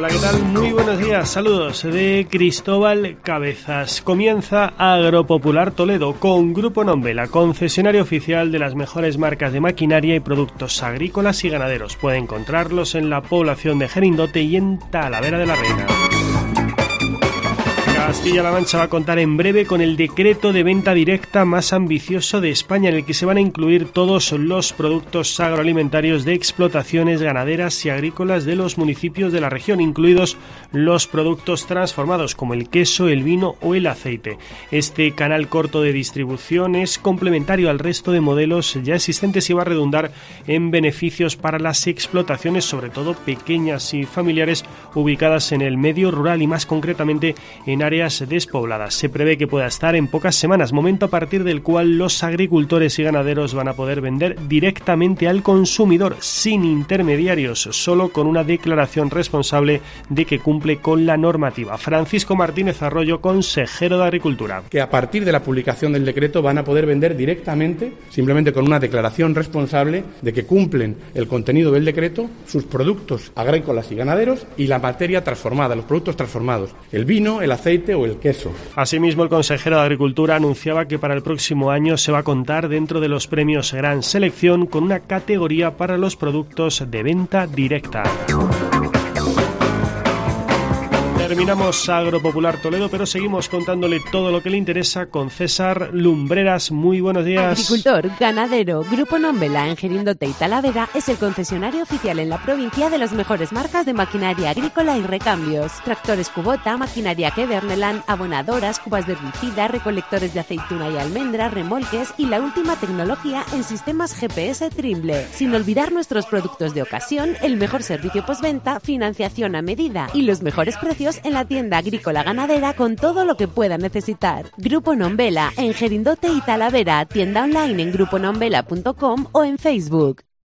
Hola, ¿qué tal? Muy buenos días, saludos de Cristóbal Cabezas. Comienza Agropopular Toledo con Grupo Nombela, concesionario oficial de las mejores marcas de maquinaria y productos agrícolas y ganaderos. Puede encontrarlos en la población de Gerindote y en Talavera de la Reina. Castilla-La Mancha va a contar en breve con el decreto de venta directa más ambicioso de España, en el que se van a incluir todos los productos agroalimentarios de explotaciones ganaderas y agrícolas de los municipios de la región, incluidos los productos transformados como el queso, el vino o el aceite. Este canal corto de distribución es complementario al resto de modelos ya existentes y va a redundar en beneficios para las explotaciones, sobre todo pequeñas y familiares, ubicadas en el medio rural y más concretamente en áreas despobladas. Se prevé que pueda estar en pocas semanas, momento a partir del cual los agricultores y ganaderos van a poder vender directamente al consumidor, sin intermediarios, solo con una declaración responsable de que cumple con la normativa. Francisco Martínez Arroyo, consejero de Agricultura. Que a partir de la publicación del decreto van a poder vender directamente, simplemente con una declaración responsable de que cumplen el contenido del decreto, sus productos agrícolas y ganaderos y la materia transformada, los productos transformados, el vino, el aceite o el queso. Asimismo, el consejero de Agricultura anunciaba que para el próximo año se va a contar dentro de los premios Gran Selección con una categoría para los productos de venta directa. Terminamos Agropopular Toledo, pero seguimos contándole todo lo que le interesa con César Lumbreras. Muy buenos días. Agricultor, ganadero, Grupo Nombela en Gerindote y Talavera es el concesionario oficial en la provincia de las mejores marcas de maquinaria agrícola y recambios. Tractores Kubota, maquinaria Kverneland, abonadoras, cubas de herbicida, recolectores de aceituna y almendra, remolques y la última tecnología en sistemas GPS Trimble. Sin olvidar nuestros productos de ocasión, el mejor servicio postventa, financiación a medida y los mejores precios en la tienda agrícola ganadera con todo lo que pueda necesitar. Grupo Nombela en Gerindote y Talavera, tienda online en gruponombela.com o en Facebook.